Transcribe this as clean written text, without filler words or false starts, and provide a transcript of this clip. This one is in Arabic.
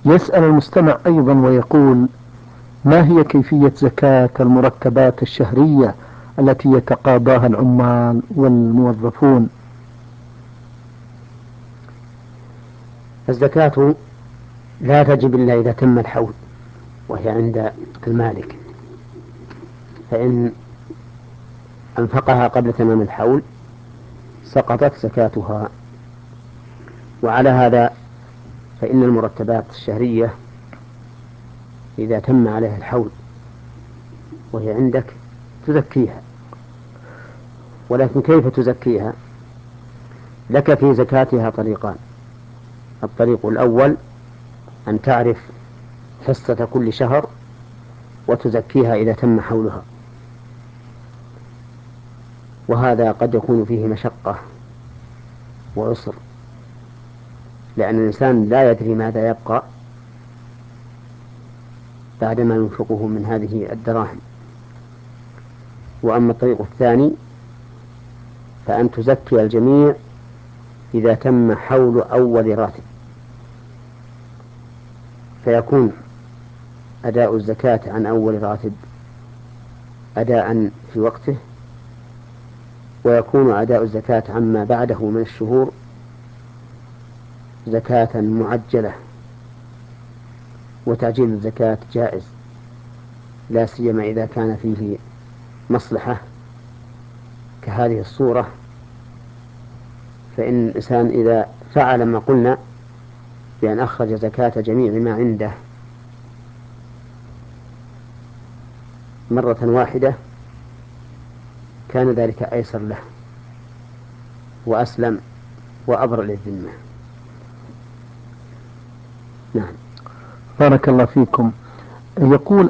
يسأل المستمع أيضا ويقول: ما هي كيفية زكاة المرتبات الشهرية التي يتقاضاها العمال والموظفون؟ الزكاة لا تجب إلا إذا تم الحول، وهي عند المالك، فإن أنفقها قبل تمام الحول سقطت زكاتها. وعلى هذا فإن المرتبات الشهرية إذا تم عليها الحول وهي عندك تزكيها. ولكن كيف تزكيها؟ لك في زكاتها طريقان: الطريق الأول أن تعرف حصة كل شهر وتزكيها إذا تم حولها، وهذا قد يكون فيه مشقة وعسر، لأن الإنسان لا يدري ماذا يبقى بعدما ينفقه من هذه الدراهم. وأما الطريق الثاني فأن تزكي الجميع إذا تم حول أول راتب، فيكون أداء الزكاة عن أول راتب أداء في وقته، ويكون أداء الزكاة عما بعده من الشهور زكاة معجلة. وتعجيل الزكاة جائز، لا سيما إذا كان فيه مصلحة كهذه الصورة، فإن الإنسان إذا فعل ما قلنا بأن أخرج زكاة جميع ما عنده مرة واحدة كان ذلك أيسر له وأسلم وأبرأ للذمة. نعم. بارك الله فيكم. يقول